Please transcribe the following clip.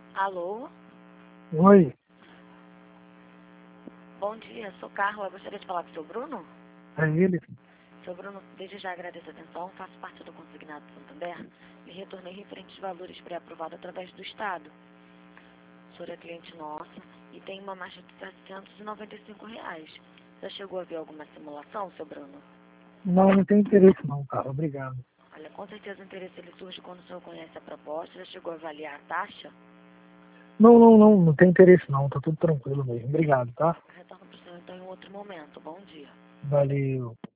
Alô? Oi, Bom dia, sou Carla. Eu gostaria de falar com o seu Bruno? é ele? Seu Bruno, desde já agradeço a atenção. Faço parte do Consignado Santander e retornei referentes valores pré-aprovados através do Estado. O senhor é cliente nosso e tem uma margem de R$ 795. Já chegou a ver alguma simulação, seu Bruno? Não, não tem interesse não, cara. Obrigado. Olha, com certeza o interesse ele surge quando o senhor conhece a proposta. Já chegou a avaliar a taxa? Não tem interesse não. Tá tudo tranquilo mesmo. Obrigado, tá? Retorno para o senhor então em outro momento. Bom dia. Valeu.